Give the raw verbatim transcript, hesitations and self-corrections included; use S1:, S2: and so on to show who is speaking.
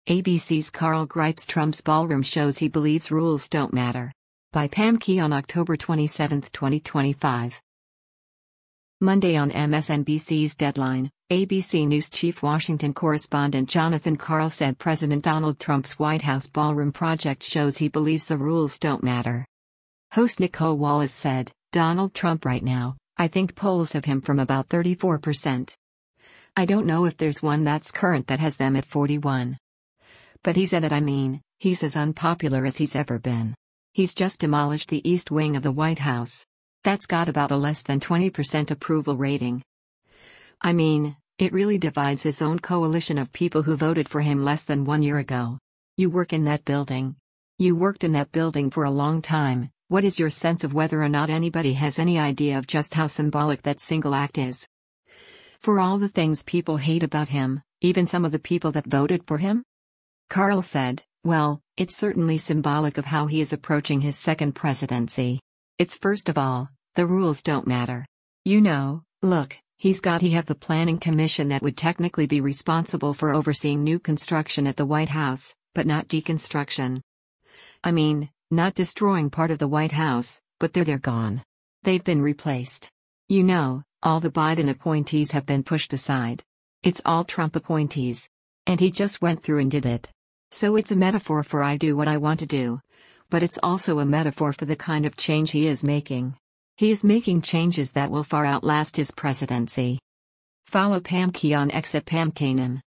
S1: A B C's Carl gripes Trump's ballroom shows he believes rules don't matter. By Pam Key on October twenty-seventh, twenty twenty-five. Monday on M S N B C's Deadline, A B C News chief Washington correspondent Jonathan Karl said President Donald Trump's White House ballroom project shows he believes the rules don't matter. Host Nicole Wallace said, "Donald Trump right now, I think polls have him from about thirty-four percent. I don't know if there's one that's current that has them at forty-one. But he's at it. I mean, he's as unpopular as he's ever been. He's just demolished the East Wing of the White House. That's got about a less than twenty percent approval rating. I mean, it really divides his own coalition of people who voted for him less than one year ago. You work in that building. You worked in that building for a long time. What is your sense of whether or not anybody has any idea of just how symbolic that single act is? For all the things people hate about him, even some of the people that voted for him?" Karl said, "Well, it's certainly symbolic of how he is approaching his second presidency. It's first of all, the rules don't matter. You know, look, he's got he have the planning commission that would technically be responsible for overseeing new construction at the White House, but not deconstruction. I mean, not destroying part of the White House, but they're they're gone. They've been replaced. You know, all the Biden appointees have been pushed aside. It's all Trump appointees. And he just went through and did it. So it's a metaphor for I do what I want to do. But it's also a metaphor for the kind of change he is making. He is making changes that will far outlast his presidency." Follow Pam Key on X at Pam Kanan.